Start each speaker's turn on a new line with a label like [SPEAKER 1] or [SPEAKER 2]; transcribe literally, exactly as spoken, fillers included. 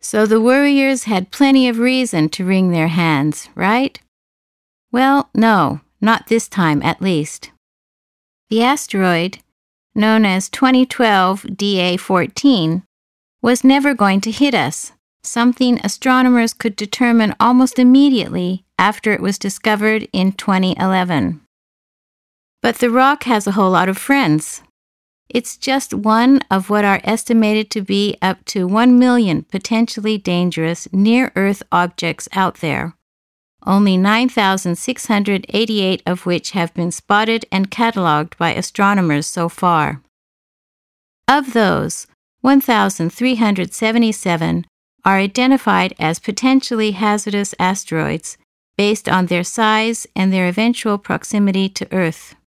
[SPEAKER 1] So the worriers had plenty of reason to wring their hands, right? Well, no, not this time at least. The asteroid, known as twenty twelve D A fourteen, was never going to hit us, something astronomers could determine almost immediately after it was discovered in twenty eleven. But the rock has a whole lot of friends. It's just one of what are estimated to be up to one million potentially dangerous near-Earth objects out there, only nine thousand six hundred eighty-eight of which have been spotted and cataloged by astronomers so far. Of those, one thousand three hundred seventy-seven are identified as potentially hazardous asteroids based on their size and their eventual proximity to Earth.